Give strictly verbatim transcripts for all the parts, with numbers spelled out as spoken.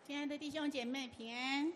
亲爱的弟兄姐妹平安。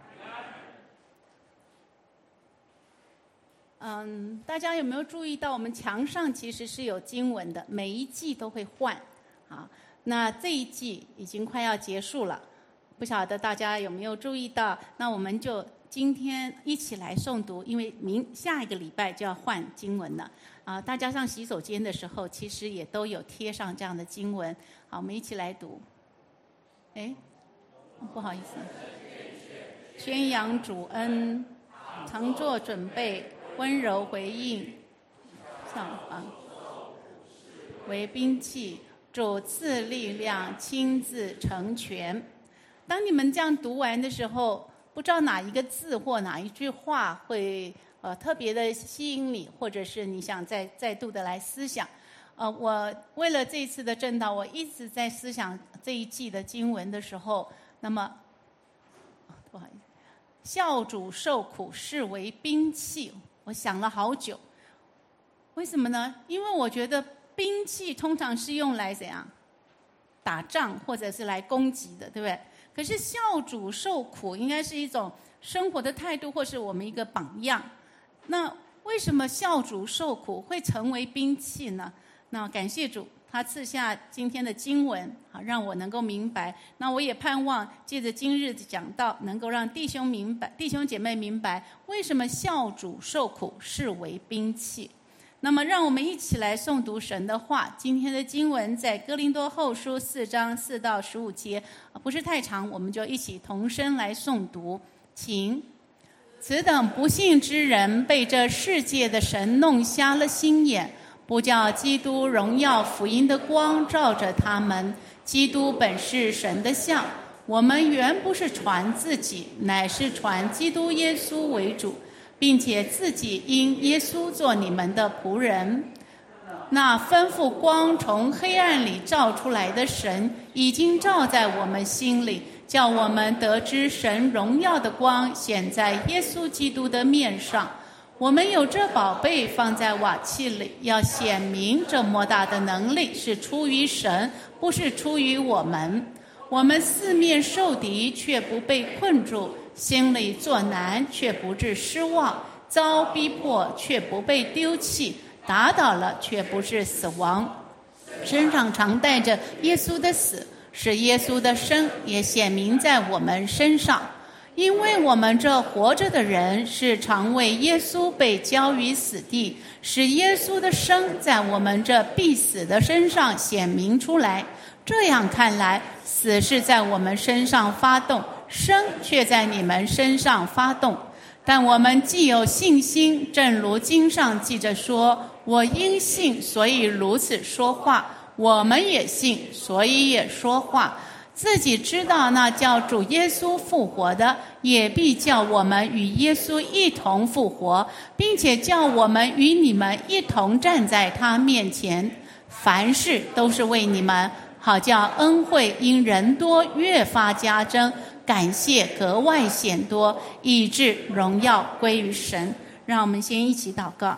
嗯，大家有没有注意到我们墙上其实是有经文的，每一季都会换啊。那这一季已经快要结束了，不晓得大家有没有注意到？那我们就今天一起来诵读，因为明下一个礼拜就要换经文了啊。大家上洗手间的时候，其实也都有贴上这样的经文。好，我们一起来读。哎，不好意思，宣扬主恩，常做准备，温柔回应，上方为兵器，主赐力量，亲自成全。当你们这样读完的时候，不知道哪一个字或哪一句话会呃特别的吸引你，或者是你想再再度的来思想。呃，我为了这一次的正道，我一直在思想这一季的经文的时候，那么不好意思，孝主受苦视为兵器，我想了好久。为什么呢？因为我觉得兵器通常是用来怎样打仗或者是来攻击的，对不对？可是孝主受苦应该是一种生活的态度，或是我们一个榜样。那为什么孝主受苦会成为兵器呢？那感谢主，他赐下今天的经文，好让我能够明白。那我也盼望借着今日的讲道，能够让弟兄明白、弟兄姐妹明白，为什么孝主受苦视为兵器。那么，让我们一起来诵读神的话。今天的经文在哥林多后书四章四到十五节，不是太长，我们就一起同声来诵读。请。此等不信之人，被这世界的神弄瞎了心眼，不叫基督荣耀福音的光照着他们。基督本是神的像，我们原不是传自己，乃是传基督耶稣为主，并且自己因耶稣做你们的仆人。那吩咐光从黑暗里照出来的神，已经照在我们心里，叫我们得知神荣耀的光显在耶稣基督的面上。我们有这宝贝放在瓦器里，要显明这莫大的能力是出于神，不是出于我们。我们四面受敌，却不被困住；心里作难，却不致失望；遭逼迫，却不被丢弃；打倒了，却不是死亡。身上常带着耶稣的死，使耶稣的生也显明在我们身上。因为我们这活着的人是常为耶稣被交于死地，使耶稣的生在我们这必死的身上显明出来。这样看来，死是在我们身上发动，生却在你们身上发动。但我们既有信心，正如经上记着说，我因信所以如此说话，我们也信所以也说话。自己知道那叫主耶稣复活的，也必叫我们与耶稣一同复活，并且叫我们与你们一同站在他面前。凡事都是为你们，好叫恩惠因人多越发加增，感谢格外显多，以致荣耀归于神。让我们先一起祷告。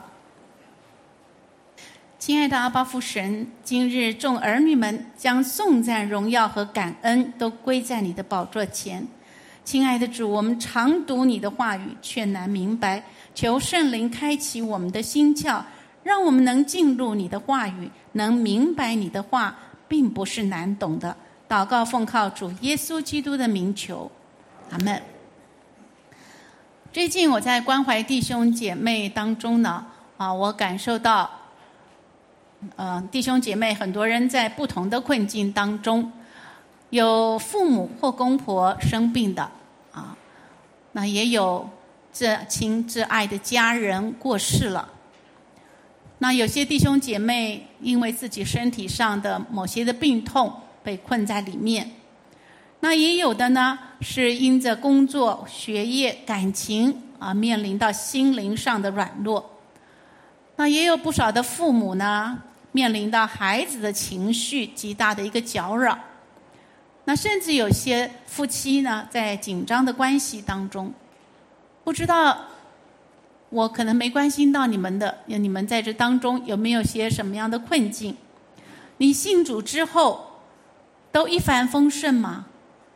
亲爱的阿爸父神，今日众儿女们将颂赞、荣耀和感恩都归在你的宝座前。亲爱的主，我们常读你的话语，却难明白，求圣灵开启我们的心窍，让我们能进入你的话语，能明白你的话，并不是难懂的。祷告奉靠主耶稣基督的名求，阿们。最近我在关怀弟兄姐妹当中呢，啊，我感受到呃，弟兄姐妹很多人在不同的困境当中，有父母或公婆生病的啊，那也有至亲至爱的家人过世了。那有些弟兄姐妹因为自己身体上的某些的病痛被困在里面，那也有的呢是因着工作、学业、感情啊，面临到心灵上的软弱。那也有不少的父母呢，面临到孩子的情绪极大的一个搅扰。那甚至有些夫妻呢，在紧张的关系当中，不知道我可能没关心到你们的，你们在这当中有没有些什么样的困境？你信主之后都一帆风顺吗？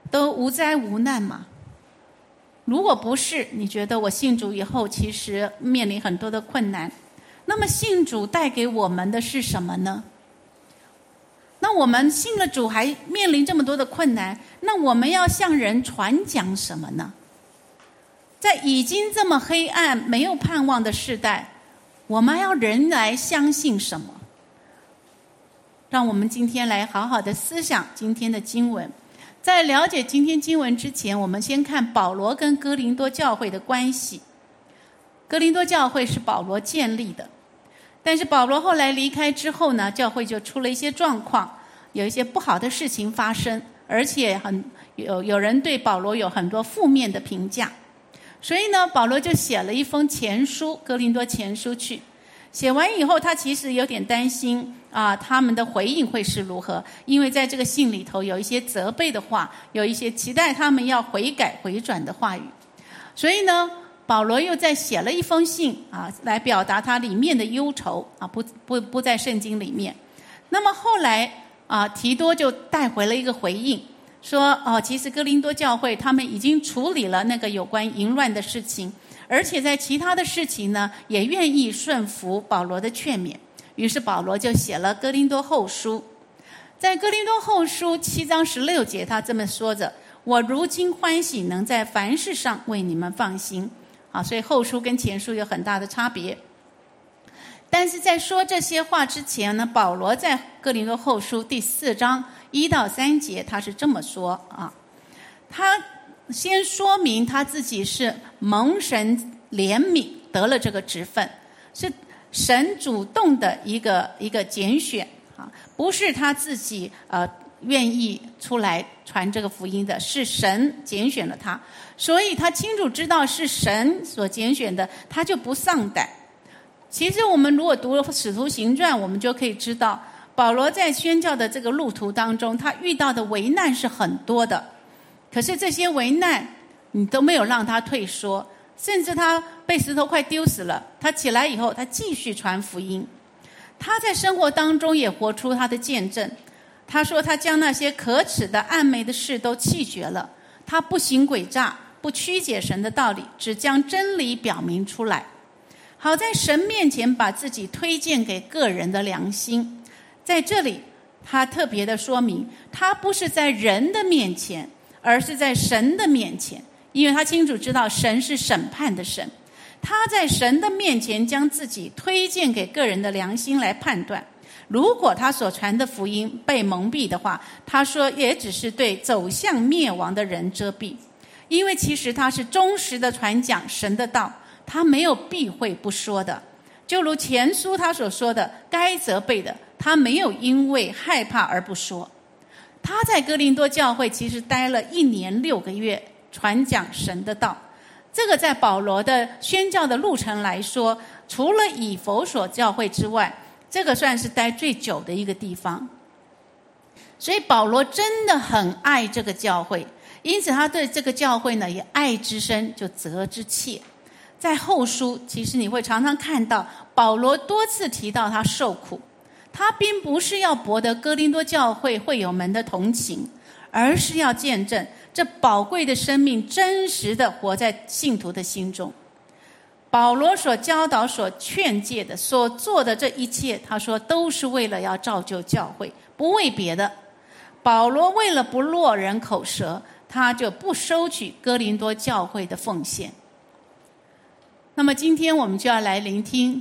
都无灾无难吗？如果不是，你觉得我信主以后其实面临很多的困难，那么信主带给我们的是什么呢？那我们信了主还面临这么多的困难，那我们要向人传讲什么呢？在已经这么黑暗没有盼望的世代，我们要人来相信什么？让我们今天来好好的思想今天的经文。在了解今天经文之前，我们先看保罗跟哥林多教会的关系。哥林多教会是保罗建立的，但是保罗后来离开之后呢，教会就出了一些状况，有一些不好的事情发生，而且很有有人对保罗有很多负面的评价。所以呢，保罗就写了一封前书，哥林多前书去。写完以后，他其实有点担心啊，他们的回应会是如何？因为在这个信里头有一些责备的话，有一些期待他们要悔改回转的话语。所以呢，保罗又再写了一封信啊，来表达他里面的忧愁啊，不不不在圣经里面。那么后来啊，提多就带回了一个回应，说哦，其实哥林多教会他们已经处理了那个有关淫乱的事情，而且在其他的事情呢，也愿意顺服保罗的劝勉。于是保罗就写了哥林多后书。在哥林多后书七章十六节，他这么说着：我如今欢喜能在凡事上为你们放心。啊，所以后书跟前书有很大的差别。但是在说这些话之前呢，保罗在哥林多后书第四章一到三节，他是这么说啊，他先说明他自己是蒙神怜悯得了这个职分，是神主动的一个一个拣选啊，不是他自己呃愿意出来传这个福音的，是神拣选了他，所以他清楚知道是神所拣选的，他就不丧胆。其实我们如果读《使徒行传》，我们就可以知道保罗在宣教的这个路途当中，他遇到的危难是很多的，可是这些危难你都没有让他退缩，甚至他被石头快丢死了，他起来以后他继续传福音。他在生活当中也活出他的见证，他说他将那些可耻的暗昧的事都弃绝了，他不行诡诈，不曲解神的道理，只将真理表明出来，好在神面前把自己推荐给个人的良心。在这里他特别的说明，他不是在人的面前，而是在神的面前，因为他清楚知道神是审判的神，他在神的面前将自己推荐给个人的良心来判断。如果他所传的福音被蒙蔽的话，他说也只是对走向灭亡的人遮蔽，因为其实他是忠实的传讲神的道，他没有避讳不说的。就如前书他所说的，该责备的他没有因为害怕而不说。他在哥林多教会其实待了一年六个月，传讲神的道。这个在保罗的宣教的路程来说，除了以弗所教会之外，这个算是待最久的一个地方。所以保罗真的很爱这个教会，因此他对这个教会呢也爱之深就责之切。在后书其实你会常常看到保罗多次提到他受苦，他并不是要博得哥林多教会会友们的同情，而是要见证这宝贵的生命真实的活在信徒的心中。保罗所教导所劝诫的所做的这一切，他说都是为了要造就教会，不为别的。保罗为了不落人口舌，他就不收取哥林多教会的奉献。那么今天我们就要来聆听，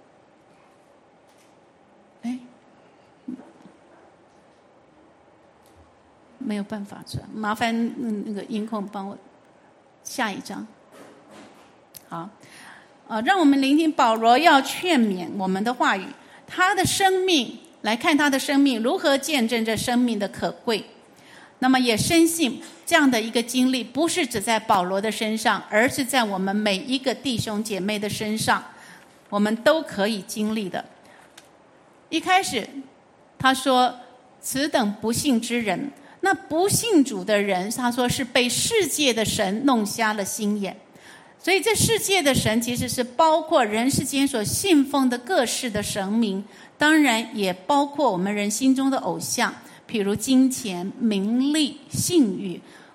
哎，没有办法转，麻烦那个音控帮我下一张。好，呃，让我们聆听保罗要劝勉我们的话语，他的生命，来看他的生命如何见证这生命的可贵。那么也深信这样的一个经历不是只在保罗的身上，而是在我们每一个弟兄姐妹的身上，我们都可以经历的。一开始他说此等不信之人，那不信主的人，他说是被世界的神弄瞎了心眼。所以这世界的神其实是包括人世间所信奉的各式的神明，当然也包括我们人心中的偶像，譬如金钱、名利、性欲，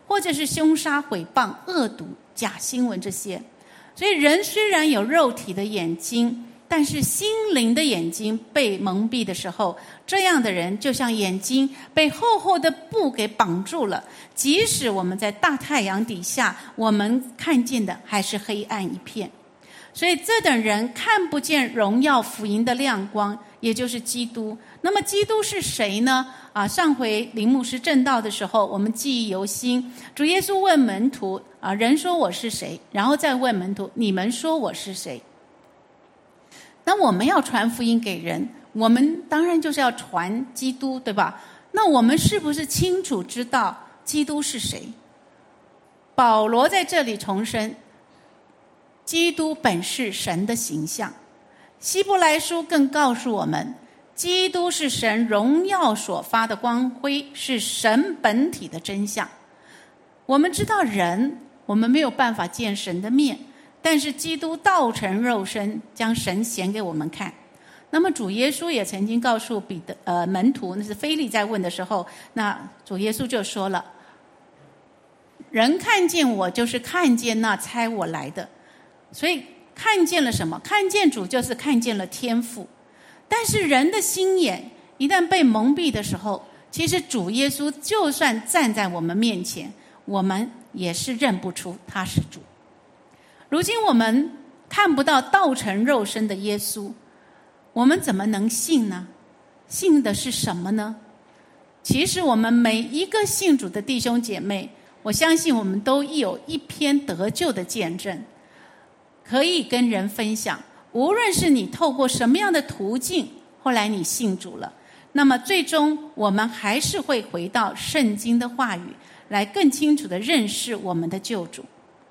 或者是凶杀、毁谤、恶毒、假新闻这些。所以人虽然有肉体的眼睛，但是心灵的眼睛被蒙蔽的时候，这样的人就像眼睛被厚厚的布给绑住了，即使我们在大太阳底下，我们看见的还是黑暗一片。所以这等人看不见荣耀福音的亮光，也就是基督。那么基督是谁呢？啊，上回林牧师证道的时候，我们记忆犹新。主耶稣问门徒啊，人说我是谁？然后再问门徒，你们说我是谁？那我们要传福音给人，我们当然就是要传基督，对吧？那我们是不是清楚知道基督是谁？保罗在这里重申，基督本是神的形象。希伯来书更告诉我们，基督是神荣耀所发的光辉，是神本体的真相。我们知道人，我们没有办法见神的面，但是基督道成肉身，将神显给我们看。那么主耶稣也曾经告诉彼得呃门徒，那是腓利在问的时候，那主耶稣就说了，人看见我就是看见那差我来的。所以看见了什么？看见主就是看见了天父。但是人的心眼一旦被蒙蔽的时候，其实主耶稣就算站在我们面前，我们也是认不出他是主。如今我们看不到道成肉身的耶稣，我们怎么能信呢？信的是什么呢？其实我们每一个信主的弟兄姐妹，我相信我们都有一篇得救的见证可以跟人分享。无论是你透过什么样的途径，后来你信主了，那么最终我们还是会回到圣经的话语，来更清楚地认识我们的救主。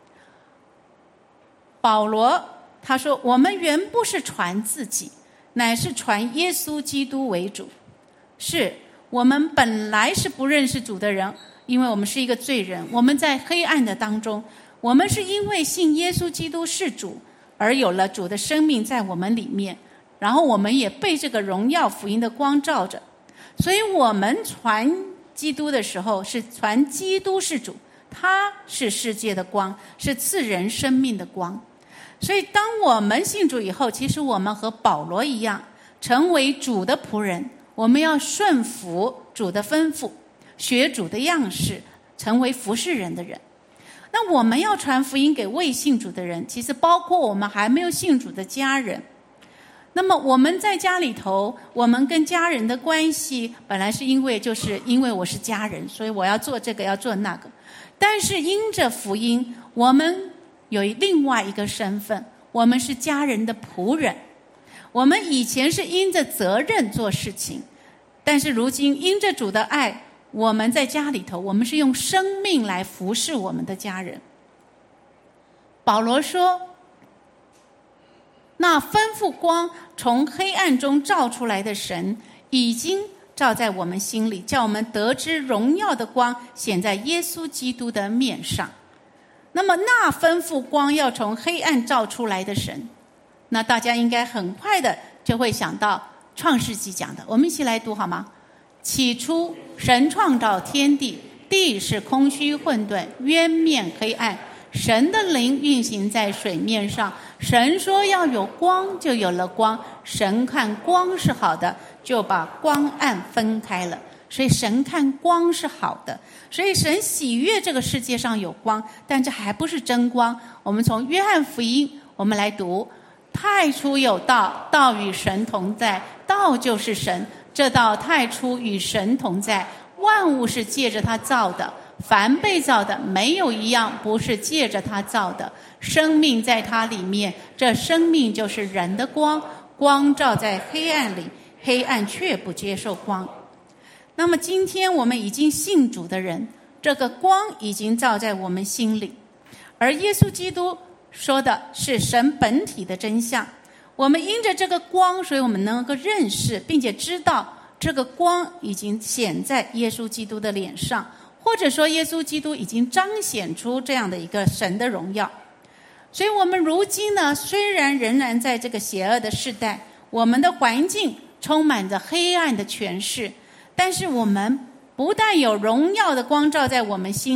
保罗他说，我们原不是传自己，乃是传耶稣基督为主。是我们本来是不认识主的人，因为我们是一个罪人，我们在黑暗的当中，我们是因为信耶稣基督是主，而有了主的生命在我们里面，然后我们也被这个荣耀福音的光照着。所以我们传基督的时候，是传基督是主，他是世界的光，是赐人生命的光。所以当我们信主以后，其实我们和保罗一样，成为主的仆人，我们要顺服主的吩咐，学主的样式，成为服侍人的人。那我们要传福音给未信主的人，其实包括我们还没有信主的家人。那么我们在家里头，我们跟家人的关系本来是因为就是因为我是家人，所以我要做这个要做那个。但是因着福音，我们有另外一个身份，我们是家人的仆人。我们以前是因着责任做事情，但是如今因着主的爱，我们在家里头，我们是用生命来服侍我们的家人。保罗说，那吩咐光从黑暗中照出来的神，已经照在我们心里，叫我们得知荣耀的光显在耶稣基督的面上。那么那吩咐光要从黑暗照出来的神，那大家应该很快的就会想到创世纪讲的，我们一起来读好吗？起初神创造天地，地是空虚混沌，渊面黑暗，神的灵运行在水面上。神说要有光，就有了光。神看光是好的，就把光暗分开了。所以神看光是好的，所以神喜悦这个世界上有光，但这还不是真光。我们从约翰福音我们来读，太初有道，道与神同在，道就是神，这道太初与神同在，万物是借着他造的，凡被造的没有一样不是借着他造的，生命在他里面，这生命就是人的光，光照在黑暗里，黑暗却不接受光。那么今天我们已经信主的人，这个光已经照在我们心里，而耶稣基督说的是神本体的真相。我们因着这个光，所以我们能够认识并且知道这个光已经显在耶稣基督的脸上，或者说耶稣基督已经彰显出这样的一个神的荣耀。所以我们如今呢，虽然仍然在这个邪恶的世代，我们的环境充满着黑暗的权势，但是我们不但有荣耀的光照在我们心里，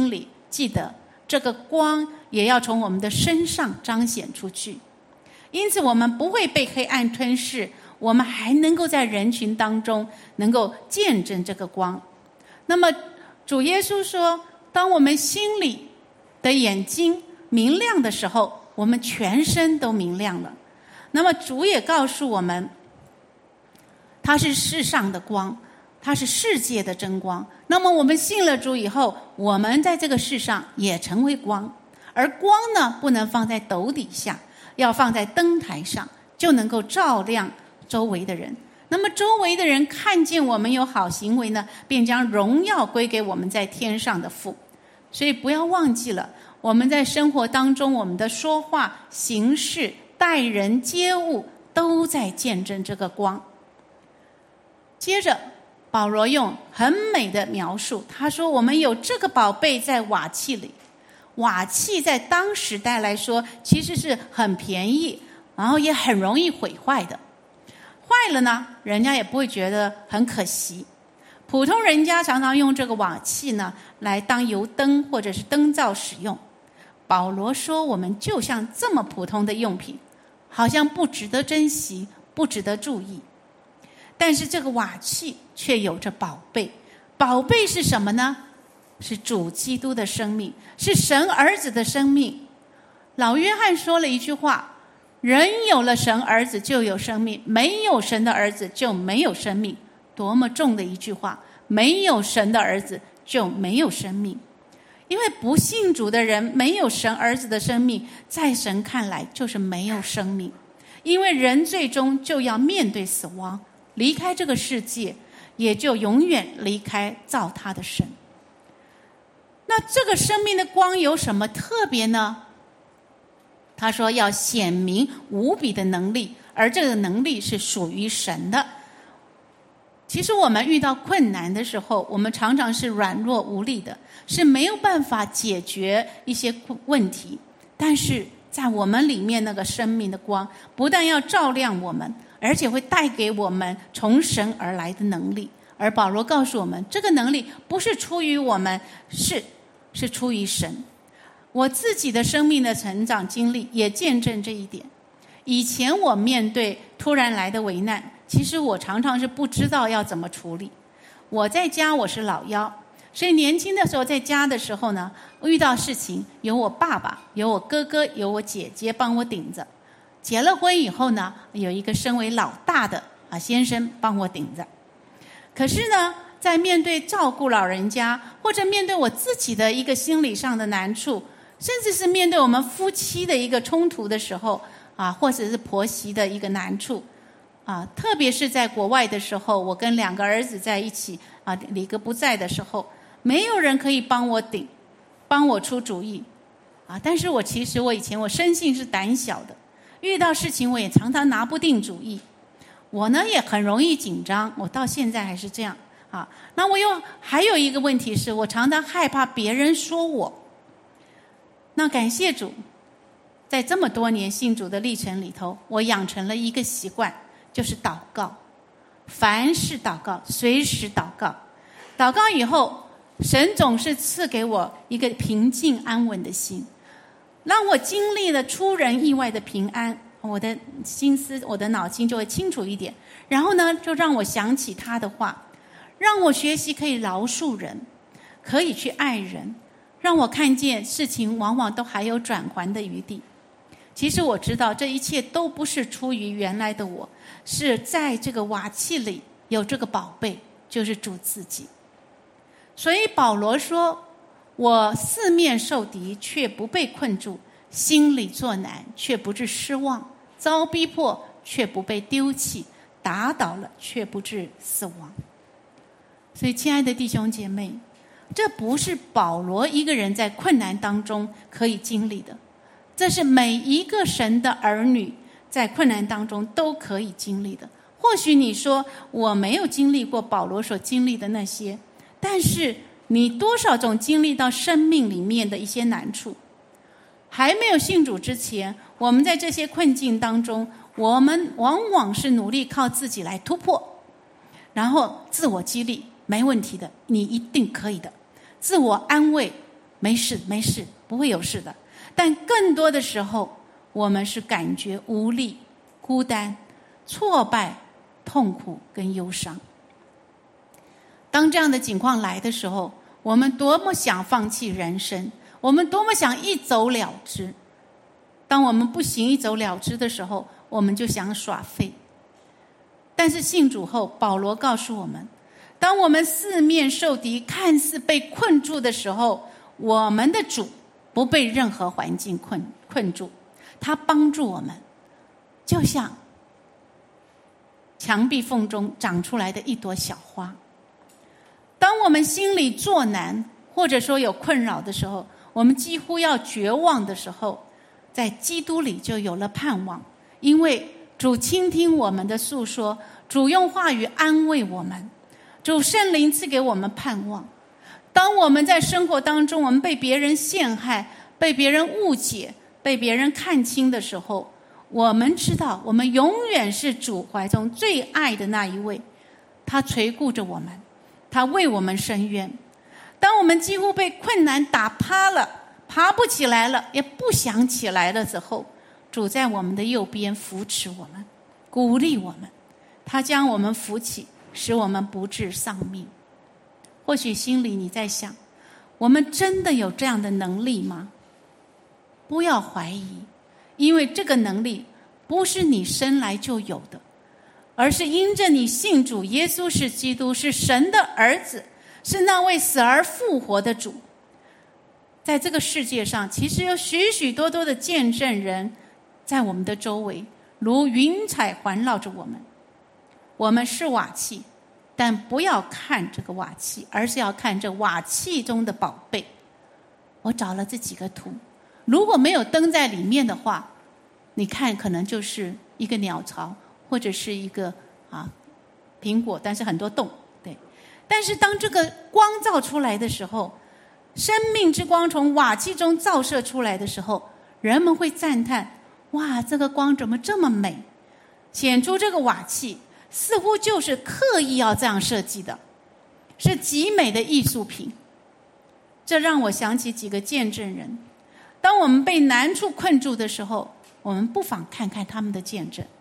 记得这个光也要从我们的身上彰显出去。因此我们不会被黑暗吞噬，我们还能够在人群当中能够见证这个光。那么主耶稣说，当我们心里的眼睛明亮的时候，我们全身都明亮了。那么主也告诉我们，他是世上的光，他是世界的真光。那么我们信了主以后，我们在这个世上也成为光。而光呢，不能放在斗底下，要放在灯台上，就能够照亮周围的人。那么周围的人看见我们有好行为呢，便将荣耀归给我们在天上的父。所以不要忘记了，我们在生活当中，我们的说话、行事、待人接物，都在见证这个光。接着保罗用很美的描述，他说我们有这个宝贝在瓦器里。瓦器在当时代来说其实是很便宜，然后也很容易毁坏的。坏了呢，人家也不会觉得很可惜。普通人家常常用这个瓦器呢来当油灯或者是灯罩使用。保罗说我们就像这么普通的用品，好像不值得珍惜，不值得注意。但是这个瓦器却有着宝贝。宝贝是什么呢？是主基督的生命，是神儿子的生命。老约翰说了一句话，人有了神儿子就有生命，没有神的儿子就没有生命。多么重的一句话，没有神的儿子就没有生命。因为不信主的人没有神儿子的生命，在神看来就是没有生命。因为人最终就要面对死亡，离开这个世界，也就永远离开造他的神。那这个生命的光有什么特别呢？他说要显明无比的能力，而这个能力是属于神的。其实我们遇到困难的时候，我们常常是软弱无力的，是没有办法解决一些问题。但是在我们里面那个生命的光，不但要照亮我们，而且会带给我们从神而来的能力。而保罗告诉我们，这个能力不是出于我们，是是出于神。我自己的生命的成长经历也见证这一点。以前我面对突然来的危难，其实我常常是不知道要怎么处理。我在家我是老幺，所以年轻的时候在家的时候呢，遇到事情有我爸爸，有我哥哥，有我姐姐帮我顶着。结了婚以后呢，有一个身为老大的啊先生帮我顶着。可是呢，在面对照顾老人家，或者面对我自己的一个心理上的难处，甚至是面对我们夫妻的一个冲突的时候啊，或者是婆媳的一个难处啊，特别是在国外的时候，我跟两个儿子在一起啊，李哥不在的时候，没有人可以帮我顶，帮我出主意啊。但是我其实我以前我生性是胆小的，遇到事情我也常常拿不定主意。我呢也很容易紧张，我到现在还是这样啊。那我又还有一个问题是，我常常害怕别人说我。那感谢主，在这么多年信主的历程里头，我养成了一个习惯，就是祷告。凡事祷告，随时祷告。祷告以后，神总是赐给我一个平静安稳的心，让我经历了出人意外的平安，我的心思我的脑筋就会清楚一点。然后呢，就让我想起他的话，让我学习可以饶恕人，可以去爱人，让我看见事情往往都还有转圜的余地。其实我知道这一切都不是出于原来的我，是在这个瓦器里有这个宝贝，就是主自己。所以保罗说，我四面受敌却不被困住，心里作难却不致失望，遭逼迫却不被丢弃，打倒了却不致死亡。所以亲爱的弟兄姐妹，这不是保罗一个人在困难当中可以经历的，这是每一个神的儿女在困难当中都可以经历的。或许你说我没有经历过保罗所经历的那些，但是你多少种经历到生命里面的一些难处。还没有信主之前，我们在这些困境当中，我们往往是努力靠自己来突破，然后自我激励，没问题的，你一定可以的。自我安慰， 没事没事，不会有事的。但更多的时候，我们是感觉无力、孤单、挫败、痛苦跟忧伤。当这样的情况来的时候，我们多么想放弃人生，我们多么想一走了之。当我们不行一走了之的时候，我们就想耍废。但是信主后，保罗告诉我们，当我们四面受敌，看似被困住的时候，我们的主不被任何环境困困住，他帮助我们，就像墙壁缝中长出来的一朵小花。当我们心里作难，或者说有困扰的时候，我们几乎要绝望的时候，在基督里就有了盼望，因为主倾听我们的诉说，主用话语安慰我们，主圣灵赐给我们盼望。当我们在生活当中，我们被别人陷害，被别人误解，被别人看轻的时候，我们知道我们永远是主怀中最爱的那一位，他垂顾着我们，他为我们伸冤。当我们几乎被困难打趴了，爬不起来了，也不想起来的时候，主在我们的右边扶持我们，鼓励我们，他将我们扶起，使我们不致丧命。或许心里你在想，我们真的有这样的能力吗？不要怀疑，因为这个能力不是你生来就有的，而是因着你信主耶稣是基督，是神的儿子，是那位死而复活的主。在这个世界上，其实有许许多多的见证人在我们的周围，如云彩环绕着我们。我们是瓦器，但不要看这个瓦器，而是要看这瓦器中的宝贝。我找了这几个图，如果没有灯在里面的话，你看可能就是一个鸟巢，或者是一个啊苹果，但是很多洞，对。但是当这个光照出来的时候，生命之光从瓦器中照射出来的时候，人们会赞叹：哇，这个光怎么这么美？显出这个瓦器似乎就是刻意要这样设计的，是极美的艺术品。这让我想起几个见证人，当我们被难处困住的时候，我们不妨看看他们的见证。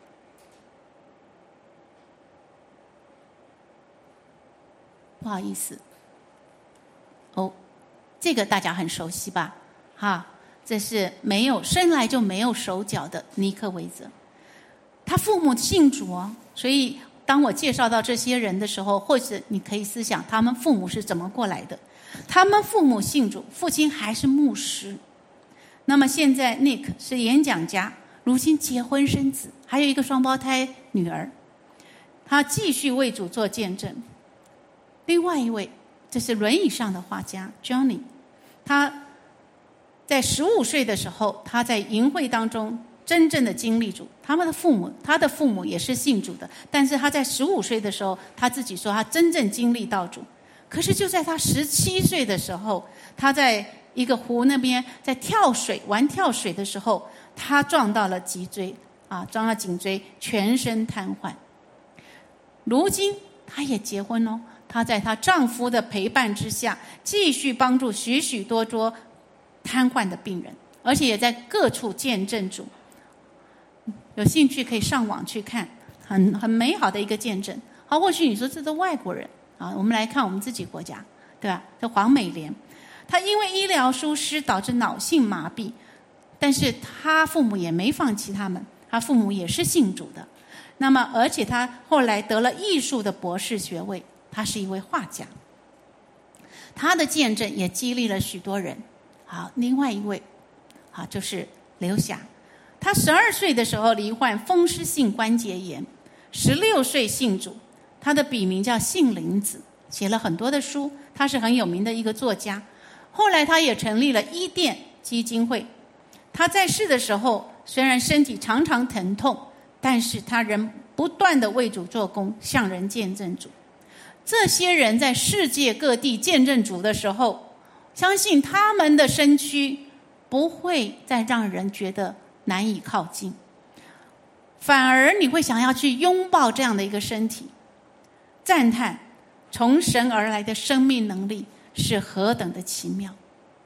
不好意思，哦，这个大家很熟悉吧？哈，这是没有生来就没有手脚的尼克维泽，他父母信主哦，所以当我介绍到这些人的时候，或者你可以思想他们父母是怎么过来的。他们父母信主，父亲还是牧师。那么现在 Nick 是演讲家，如今结婚生子，还有一个双胞胎女儿，他继续为主做见证。另外一位，这是轮椅上的画家 Johnny， 他在十五岁的时候，他在营会当中真正的经历主。他们的父母，他的父母也是信主的，但是他在十五岁的时候，他自己说他真正经历到主。可是就在他十七岁的时候，他在一个湖那边在跳水玩跳水的时候，他撞到了脊椎啊，撞到颈椎，全身瘫痪。如今他也结婚哦，她在她丈夫的陪伴之下，继续帮助许许多多瘫痪的病人，而且也在各处见证主。有兴趣可以上网去看，很很美好的一个见证。好，或许你说这都外国人啊，我们来看我们自己国家，对吧？这黄美莲，她因为医疗疏失导致脑性麻痹，但是她父母也没放弃他们，她父母也是信主的。那么，而且她后来得了艺术的博士学位，她是一位画家。她的见证也激励了许多人。好，另外一位，好就是刘霞，她十二岁的时候罹患风湿性关节炎，十六岁信主。她的笔名叫杏林子，写了很多的书，她是很有名的一个作家。后来她也成立了伊甸基金会。她在世的时候，虽然身体常常疼痛，但是她仍不断的为主做工，向人见证主。这些人在世界各地见证主的时候，相信他们的身躯不会再让人觉得难以靠近，反而你会想要去拥抱这样的一个身体，赞叹从神而来的生命能力是何等的奇妙。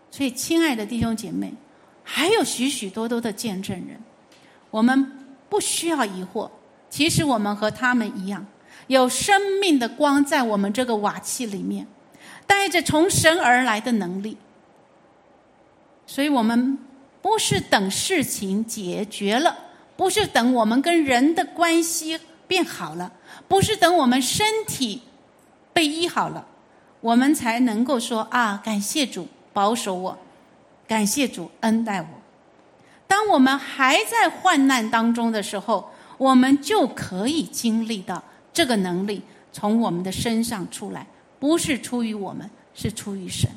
所以亲爱的弟兄姐妹，还有许许多多的见证人，我们不需要疑惑，其实我们和他们一样，有生命的光在我们这个瓦器里面，带着从神而来的能力。所以我们不是等事情解决了，不是等我们跟人的关系变好了，不是等我们身体被医好了，我们才能够说啊，感谢主保守我，感谢主恩待我。当我们还在患难当中的时候，我们就可以经历到这个能力从我们的身上出来，不是出于我们，是出于神。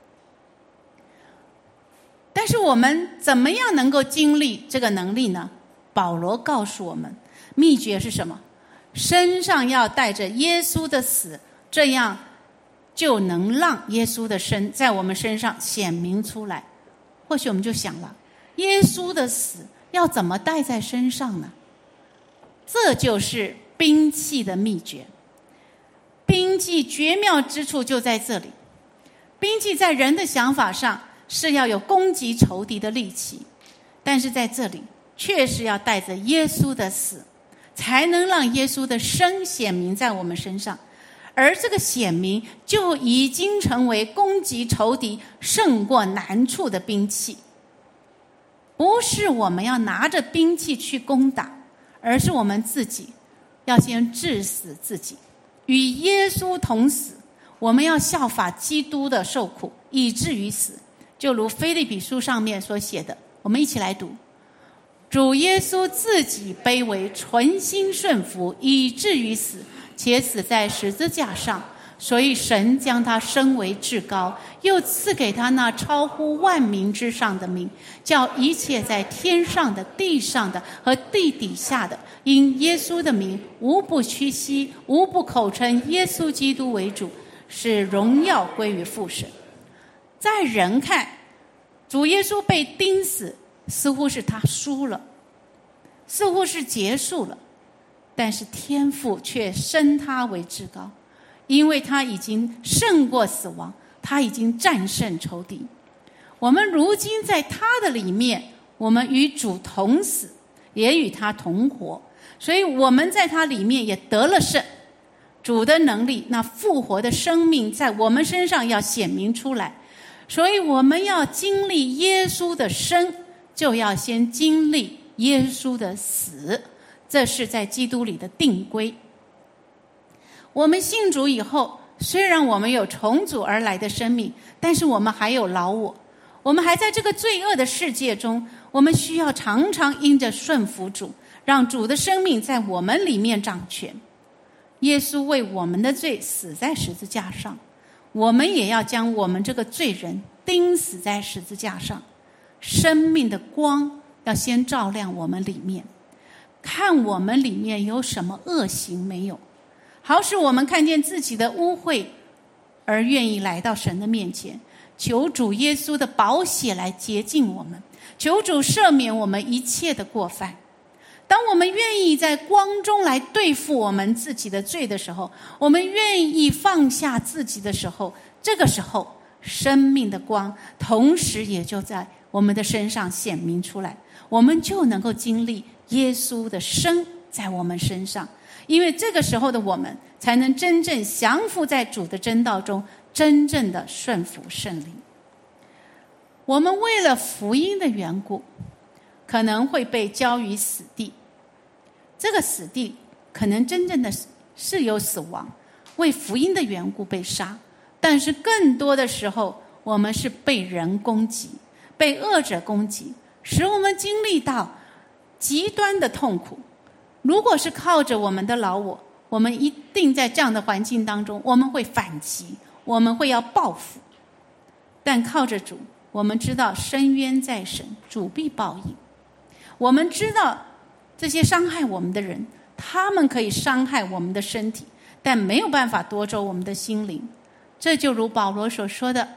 但是我们怎么样能够经历这个能力呢？保罗告诉我们，秘诀是什么？身上要带着耶稣的死，这样就能让耶稣的生在我们身上显明出来。或许我们就想了，耶稣的死要怎么带在身上呢？这就是兵器的秘诀。兵器绝妙之处就在这里。兵器在人的想法上是要有攻击仇敌的利器，但是在这里确实要带着耶稣的死，才能让耶稣的生显明在我们身上。而这个显明就已经成为攻击仇敌胜过难处的兵器。不是我们要拿着兵器去攻打，而是我们自己要先治死自己，与耶稣同死。我们要效法基督的受苦，以至于死。就如腓立比书上面所写的，我们一起来读：主耶稣自己卑微，存心顺服，以至于死，且死在十字架上。所以神将他升为至高，又赐给他那超乎万民之上的名，叫一切在天上的、地上的和地底下的，因耶稣的名，无不屈膝，无不口称耶稣基督为主，使荣耀归于父神。在人看，主耶稣被钉死，似乎是他输了，似乎是结束了，但是天父却升他为至高，因为他已经胜过死亡，他已经战胜仇敌。我们如今在他的里面，我们与主同死，也与他同活，所以我们在他里面也得了胜。主的能力，那复活的生命在我们身上要显明出来。所以我们要经历耶稣的生，就要先经历耶稣的死，这是在基督里的定规。我们信主以后，虽然我们有从主而来的生命，但是我们还有老我，我们还在这个罪恶的世界中，我们需要常常因着顺服主，让主的生命在我们里面掌权。耶稣为我们的罪死在十字架上，我们也要将我们这个罪人钉死在十字架上。生命的光要先照亮我们里面，看我们里面有什么恶行没有，好使我们看见自己的污秽，而愿意来到神的面前，求主耶稣的宝血来洁净我们，求主赦免我们一切的过犯。当我们愿意在光中来对付我们自己的罪的时候，我们愿意放下自己的时候，这个时候生命的光同时也就在我们的身上显明出来，我们就能够经历耶稣的生在我们身上。因为这个时候的我们才能真正降服在主的真道中，真正的顺服圣灵。我们为了福音的缘故，可能会被交于死地，这个死地可能真正的是有死亡，为福音的缘故被杀，但是更多的时候我们是被人攻击，被恶者攻击，使我们经历到极端的痛苦。如果是靠着我们的老我，我们一定在这样的环境当中，我们会反击，我们会要报复。但靠着主，我们知道深渊在神，主必报应。我们知道这些伤害我们的人，他们可以伤害我们的身体，但没有办法夺走我们的心灵。这就如保罗所说的，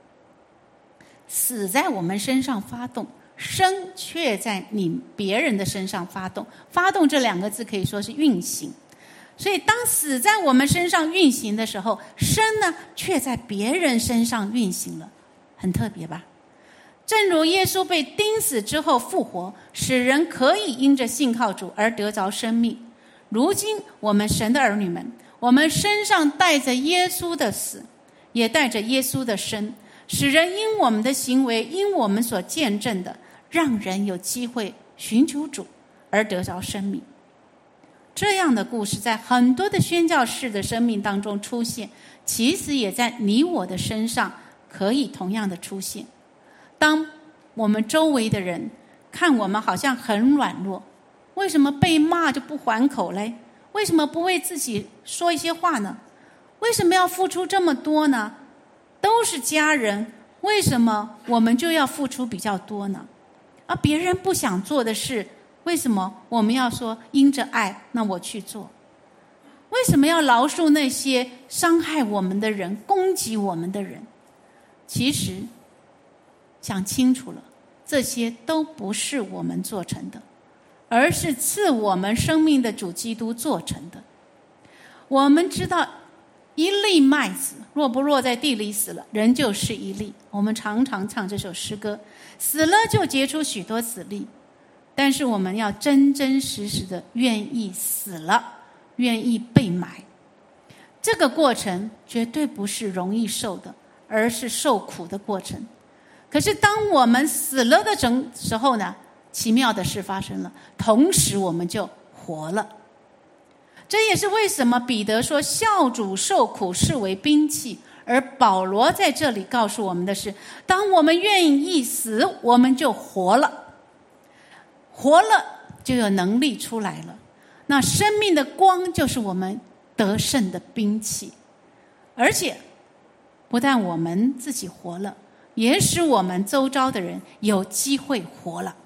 死在我们身上发动，生却在你别人的身上发动。发动这两个字可以说是运行。所以当死在我们身上运行的时候，生呢却在别人身上运行了。 很特别吧？正如耶稣被钉死之后复活，使人可以因着信靠主而得着生命。如今我们神的儿女们，我们身上带着耶稣的死，也带着耶稣的生，使人因我们的行为，因我们所见证的，让人有机会寻求主而得着生命。这样的故事在很多的宣教士的生命当中出现，其实也在你我的身上可以同样的出现。当我们周围的人看我们好像很软弱，为什么被骂就不还口嘞？为什么不为自己说一些话呢？为什么要付出这么多呢？都是家人，为什么我们就要付出比较多呢？而别人不想做的事，为什么我们要说因着爱，那我去做？为什么要饶恕那些伤害我们的人，攻击我们的人？其实想清楚了，这些都不是我们做成的，而是赐我们生命的主基督做成的。我们知道一粒麦子若不落在地里死了，人就是一粒。我们常常唱这首诗歌，死了就结出许多子粒。但是我们要真真实实的愿意死了，愿意被埋。这个过程绝对不是容易受的，而是受苦的过程。可是当我们死了的时候呢，奇妙的事发生了，同时我们就活了。这也是为什么彼得说孝主受苦视为兵器，而保罗在这里告诉我们的是，当我们愿意死，我们就活了，活了就有能力出来了。那生命的光就是我们得胜的兵器，而且不但我们自己活了，也使我们周遭的人有机会活了。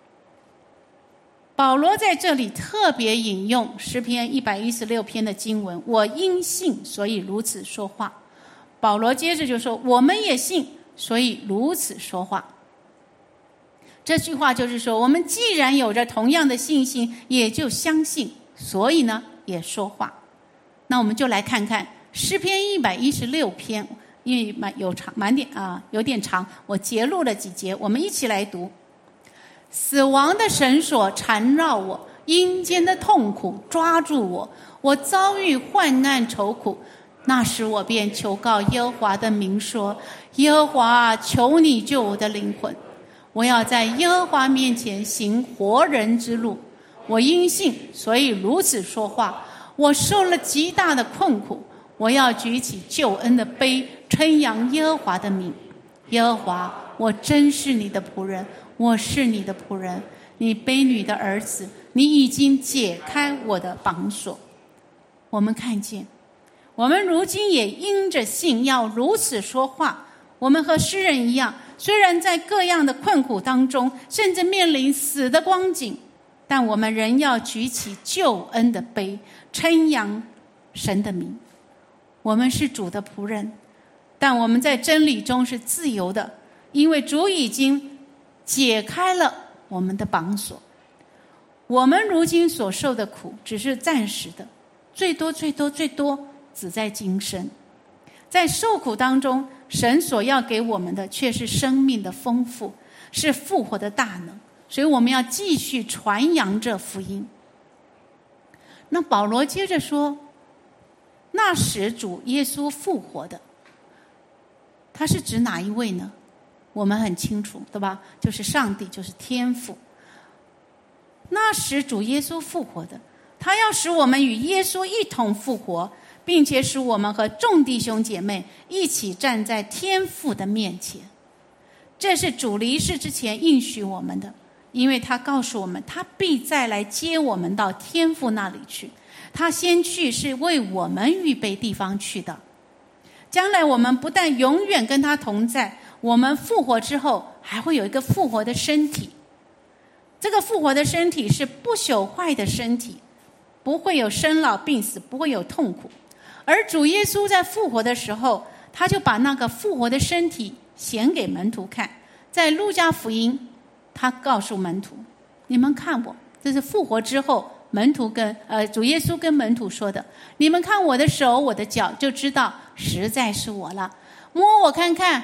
保罗在这里特别引用诗篇一百一十六篇的经文，我因信所以如此说话。保罗接着就说，我们也信所以如此说话。这句话就是说，我们既然有着同样的信心，也就相信，所以呢也说话。那我们就来看看诗篇一百一十六篇，因为蛮有长蛮点啊，有点长，我截录了几节，我们一起来读。死亡的绳索缠绕我，阴间的痛苦抓住我，我遭遇患难愁苦，那时我便求告耶和华的名说，耶和华，求你救我的灵魂。我要在耶和华面前行活人之路。我因信所以如此说话。我受了极大的困苦，我要举起救恩的杯，称扬耶和华的名。耶和华，我真是你的仆人，我是你的仆人，你婢女的儿子，你已经解开我的绑锁。我们看见，我们如今也因着信要如此说话。我们和诗人一样，虽然在各样的困苦当中，甚至面临死的光景，但我们仍要举起救恩的杯，称扬神的名。我们是主的仆人，但我们在真理中是自由的，因为主已经解开了我们的绑锁。我们如今所受的苦只是暂时的，最多最多最多只在今生。在受苦当中，神所要给我们的却是生命的丰富，是复活的大能，所以我们要继续传扬这福音。那保罗接着说，那时主耶稣复活的，他是指哪一位呢？我们很清楚，对吧？就是上帝，就是天父。那时主耶稣复活的，他要使我们与耶稣一同复活，并且使我们和众弟兄姐妹一起站在天父的面前。这是主离世之前应许我们的，因为他告诉我们，他必再来接我们到天父那里去。他先去是为我们预备地方去的。将来我们不但永远跟他同在，我们复活之后还会有一个复活的身体。这个复活的身体是不朽坏的身体，不会有生老病死，不会有痛苦。而主耶稣在复活的时候，他就把那个复活的身体显给门徒看。在路加福音，他告诉门徒，你们看我，这是复活之后门徒跟呃主耶稣跟门徒说的，你们看我的手我的脚，就知道实在是我了。摸我看看，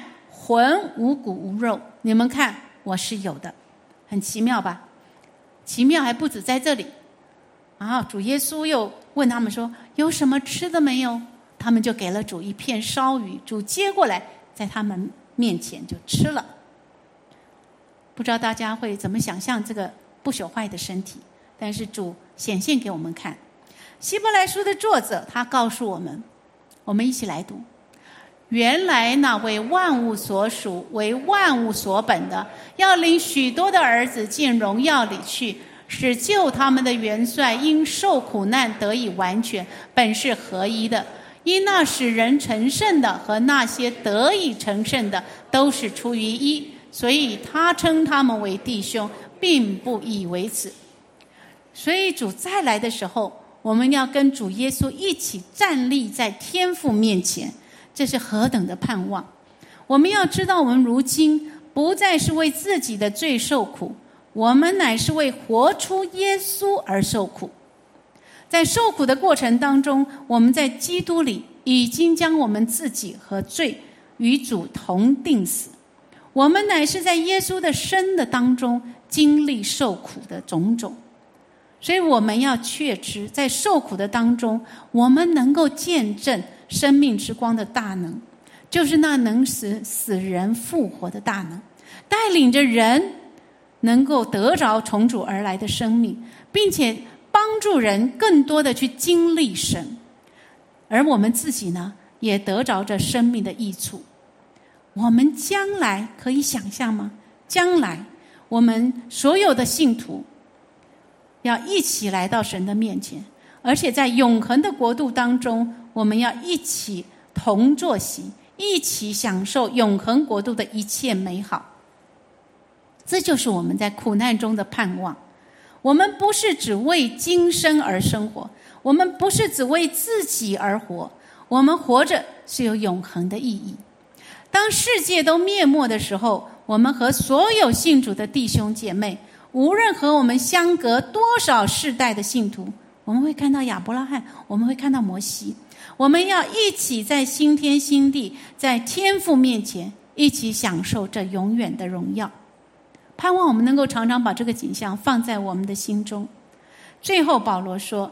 魂无骨无肉，你们看我是有的。很奇妙吧？奇妙还不止在这里啊！主耶稣又问他们说，有什么吃的没有？他们就给了主一片烧鱼，主接过来在他们面前就吃了。不知道大家会怎么想象这个不朽坏的身体，但是主显现给我们看。希伯来书的作者他告诉我们，我们一起来读，原来那为万物所属为万物所本的，要领许多的儿子进荣耀里去，使救他们的元帅因受苦难得以完全，本是合一的。因那使人成圣的和那些得以成圣的都是出于一，所以他称他们为弟兄，并不以为耻。所以主再来的时候，我们要跟主耶稣一起站立在天父面前，这是何等的盼望。我们要知道，我们如今不再是为自己的罪受苦，我们乃是为活出耶稣而受苦。在受苦的过程当中，我们在基督里已经将我们自己和罪与主同定死，我们乃是在耶稣的生的当中经历受苦的种种。所以我们要确知，在受苦的当中，我们能够见证生命之光的大能，就是那能使死人复活的大能，带领着人能够得着从主而来的生命，并且帮助人更多的去经历神，而我们自己呢，也得着着生命的益处。我们将来可以想象吗？将来我们所有的信徒要一起来到神的面前，而且在永恒的国度当中，我们要一起同坐席，一起享受永恒国度的一切美好。这就是我们在苦难中的盼望。我们不是只为今生而生活，我们不是只为自己而活，我们活着是有永恒的意义。当世界都灭没的时候，我们和所有信主的弟兄姐妹，无论和我们相隔多少世代的信徒，我们会看到亚伯拉罕，我们会看到摩西，我们要一起在新天新地，在天父面前一起享受这永远的荣耀。盼望我们能够常常把这个景象放在我们的心中。最后保罗说，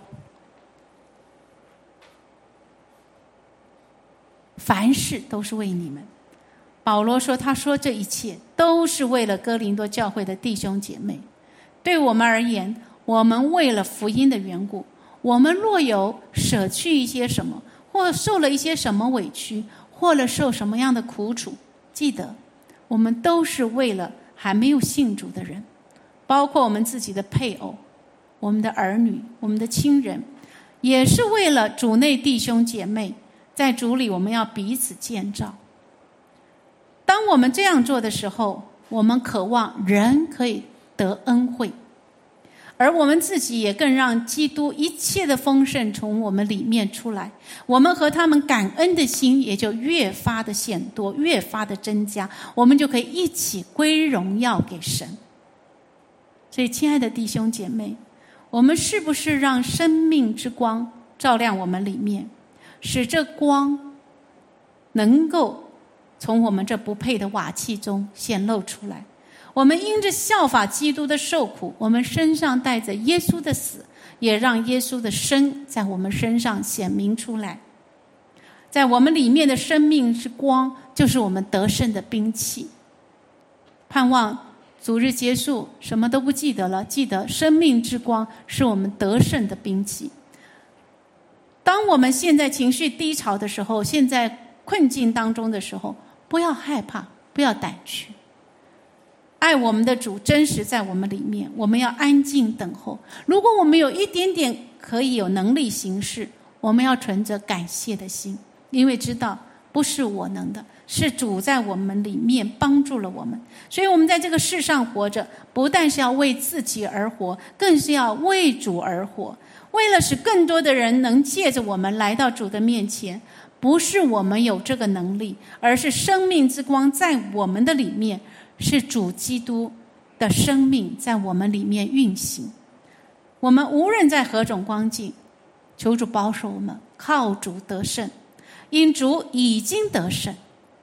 凡事都是为你们。保罗说，他说这一切都是为了哥林多教会的弟兄姐妹。对我们而言，我们为了福音的缘故，我们若有舍去一些什么，或受了一些什么委屈，或者受什么样的苦楚，记得我们都是为了还没有信主的人，包括我们自己的配偶，我们的儿女，我们的亲人，也是为了主内弟兄姐妹，在主里我们要彼此建造。当我们这样做的时候，我们渴望人可以得恩惠，而我们自己也更让基督一切的丰盛从我们里面出来，我们和他们感恩的心也就越发的显多，越发的增加，我们就可以一起归荣耀给神。所以亲爱的弟兄姐妹，我们是不是让生命之光照亮我们里面，使这光能够从我们这不配的瓦器中显露出来？我们因着效法基督的受苦，我们身上带着耶稣的死，也让耶稣的生在我们身上显明出来。在我们里面的生命之光，就是我们得胜的兵器。盼望主日结束什么都不记得了，记得生命之光是我们得胜的兵器。当我们现在情绪低潮的时候，现在困境当中的时候，不要害怕，不要胆怯。爱我们的主真实在我们里面，我们要安静等候。如果我们有一点点可以有能力行事，我们要存着感谢的心，因为知道不是我能的，是主在我们里面帮助了我们。所以我们在这个世上活着，不但是要为自己而活，更是要为主而活，为了使更多的人能借着我们来到主的面前。不是我们有这个能力，而是生命之光在我们的里面，是主基督的生命在我们里面运行。我们无论在何种光景，求主保守我们，靠主得胜，因主已经得胜。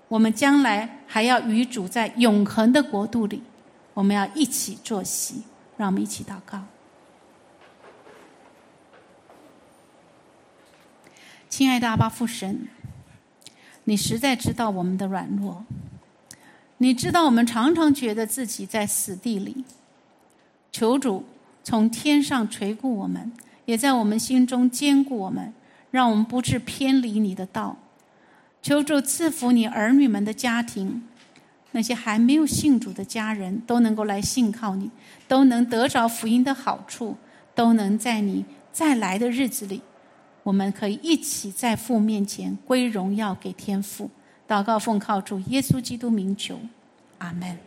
我们将来还要与主在永恒的国度里，我们要一起坐席。让我们一起祷告。亲爱的阿爸父神，你实在知道我们的软弱，你知道我们常常觉得自己在死地里。求主从天上垂顾我们，也在我们心中坚固我们，让我们不致偏离你的道。求主赐福你儿女们的家庭，那些还没有信主的家人都能够来信靠你，都能得着福音的好处，都能在你再来的日子里，我们可以一起在父面前归荣耀给天父。祷告奉靠主耶稣基督名求，阿们。